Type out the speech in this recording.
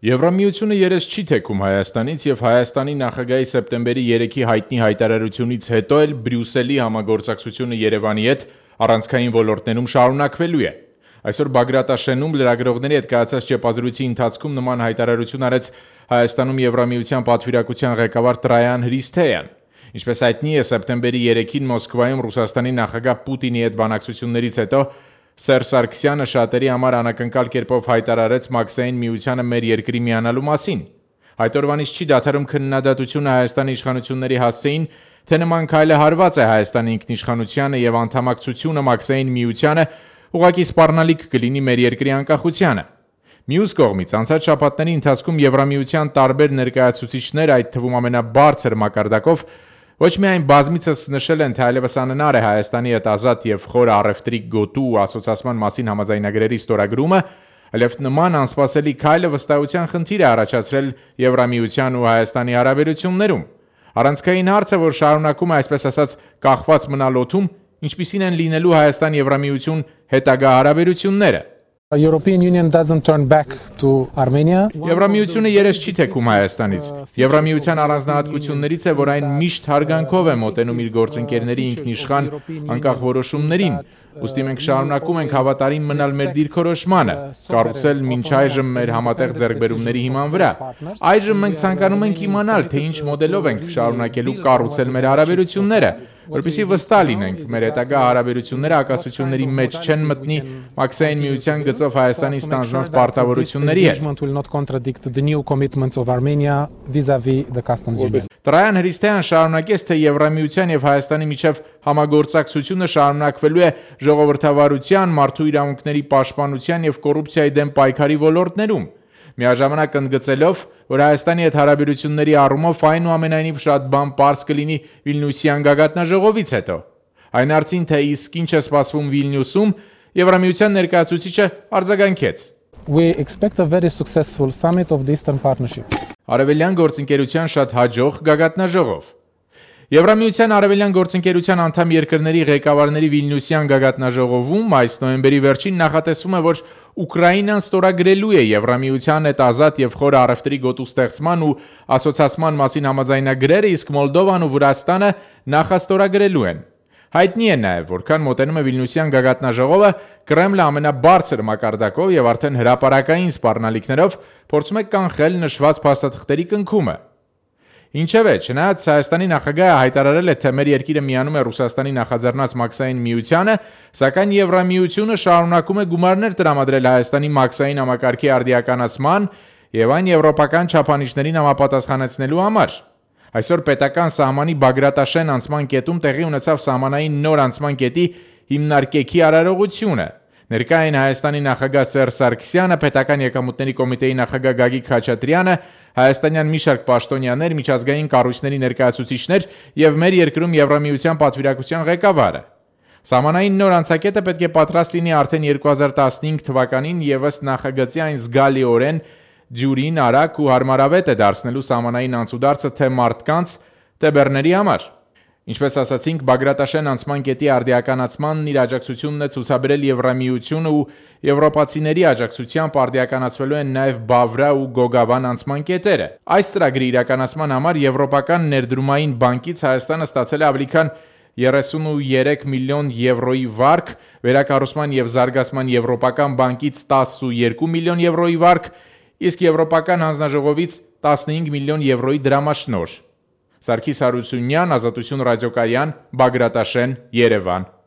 Եվրամիությունը երես չի թեքում Հայաստանից և Հայաստանի նախագահի սեպտեմբերի 3-ի հայտնի հայտարարությունից հետո էլ Բրյուսելի համագործակցությունը Երևանի հետ առանցքային ոլորտներում շարունակվելու է։ Այսօր Բագրատաշենում լրագրողների հետ կայացած ճեպազրույցի ընթացքում նման հայտարարություն արեց Հայաստանում Եվրամիության պատվիրակության ղեկավար Տրայան Հրիսթեյան։ Ինչպես հայտնի է, սեպտեմբերի 3-ին Մոսկվայում Ռուսաստանի նախագահ Պուտինի հետ բանակցություններից հետո Սերժ Սարգսյանը շատերի համար անակնկալ կերպով հայտարարեց Մաքսային միությանը մեր երկրի միանալու մասին։ Այդ օրվանից չի դադարում քննադատությունը Հայաստանի իշխանությունների հասցեին, թե նման քայլը հարված է Հայաստանի ինքնիշխանությանը և անդամակցությունը Մաքսային միությանը ուղղակի սպառնալիք կլինի մեր երկրի անկախությանը։ Մյուս կողմից, անցած շաբաթների ընթացքում Եվրամիության տարբեր ներկայացուցիչներ, այդ թվում ամենաբարձր մակարդակով, ոչ միայն բազմիցս նշել են, թե այլևս անհնար է Հայաստանի հետ ազատ և խոր առևտրի գոտու ու ասոցիացման մասին համաձայնագրերի ստորագրումը, այլև նման անսպասելի քայլը վստահության խնդիր է առաջացրել Եվրամիության ու Հայաստանի հարաբերություններում։ Առանցքային հարցը, որ շարունակում է այսպես ասած կախված մնալ օդում, ինչպիսին են լինելու Հայաստան-Եվրամիություն հետագա հարաբերությունները։ European Union doesn't turn back to Armenia. Եվրամիությունը երես չի թեքում Հայաստանից։ Եվրամիության առանձնահատկություններից է, որ այն միշտ հարգանքով է մոտենում իր գործընկերների ինքնիշխան անկախ որոշումներին։ Ուստի մենք շարունակում ենք հավատարիմ մնալ մեր դիրքորոշմանը, կառուցել մինչ այժմ մեր համատեղ ձեռքբերումների հիման վրա։ Այժմ մենք ցանկանում ենք իմանալ, թե ինչ մոդելով ենք շարունակելու կառուցել մեր հարաբերությունները, որպեսզի վստահ լինենք, մեր հետագա հարաբերությունները ակասությունների մեջ չեն մտնի Մաքսային միության գծով Հայաստանի ստանձնած պարտավորությունների հետ։ Տրայան Հրիսթեյան շարունակեց, թե Եվրամիության և Հայաստանի միջև համագործակցությունը շարունակվելու է ժողովրդավարության, մարդու իրավունքների պաշտպանության և կոռուպցիայի դեմ պայքարի ոլորտներում, միաժամանակ ընդգծելով, որ Հայաստանի հետ հարաբերությունների առումով այնուամենայնիվ շատ բան պարզ կլինի Վիլնյուսյան գագաթնաժողովից հետո։ Այն հարցին, թե իսկ ինչ է սպասվում Վիլնյուսում, Եվրամիության ներկայացուցիչը արձագանքեց. We expect a very successful summit of the Eastern Partnership. Արևելյան գործընկերության շատ հաջող գագաթնաժողով։ Եվրամիության արևելյան գործընկերության անդամ երկրների ղեկավարների Վիլնյուսյան գագաթնաժողովում այս նոյեմբերի վերջին նախատեսվում է, որ Ուկրաինան ստորագրելու է Եվրամիության հետ ազատ և խոր առևտրի գոտու ստեղծման ու ասոցիացման մասին համաձայնագրերը, իսկ Մոլդովան ու Վրաստանը նախաստորագրելու են։ Հայտնի է նաև, որքան մոտենում է Վիլնյուսյան գագաթնաժողովը, Կրեմլը ամենաբարձր մակարդակով և արդեն հրապարակային սպառնալիքներով փորձում է կանխել նշված փաստաթղթերի կնքումը։ Ինչևէ, չնայած Հայաստանի նախագահը հայտարարել է, թե մեր երկիրը միանում է Ռուսաստանի նախաձեռնած Մաքսային միությանը, սակայն Եվրամիությունը շարունակում է գումարներ տրամադրել Հայաստանի մաքսային համակարգի արդիականացման և այն եվրոպական չափանիշներին համապատասխանեցնելու համար։ Այսօր պետական սահմանի Բագրատաշեն անցման կետում տեղի ունեցավ սահմանային նոր անցման կետի հիմնարկեքի արարողությունը։ Ներկա էին Հայաստանի նախագահ Սերժ Սարգսյանը, պետական եկամուտների կոմիտեի նախագահ Գագիկ Խաչատրյանը, հայաստանյան մի շարք պաշտոնյաներ, միջազգային կառույցների ներկայացուցիչներ և մեր երկրում Եվրամիության պատվիրակության ղեկավարը։ Սահմանային նոր անցակետը պետք է պատրաստ լինի արդեն 2015 թվականին և ըստ նախագծի այն զգալիորեն դյուրին, արագ ու հարմարավետ է դարձնելու սահմանային անցուդարձը թե մարդկանց, թե բեռների համար։ Ինչպես ասացինք, Բագրատաշեն անցման կետի արդիականացմանն իր աջակցությունն է ցուցաբերել Եվրամիությունը ու եվրոպացիների աջակցությամբ արդիականացվելու են նաև Բավրա ու Գոգավան անցման կետերը։ Այս ծրագրի իրականացման համար Եվրոպական ներդրումային բանկից Հայաստանը ստացել է ավելի քան 33 միլիոն եվրոյի վարկ, վերակառուցման և զարգացման Եվրոպական բանկից 12 միլիոն եվրոյի վարկ, իսկ Եվրոպական հանձնաժողովից 15 միլիոն եվրոյի դրամաշնորհ։ Սարգիս Հարությունյան, Ազատություն ռադիոկայան, Բագրատաշեն, Երևան։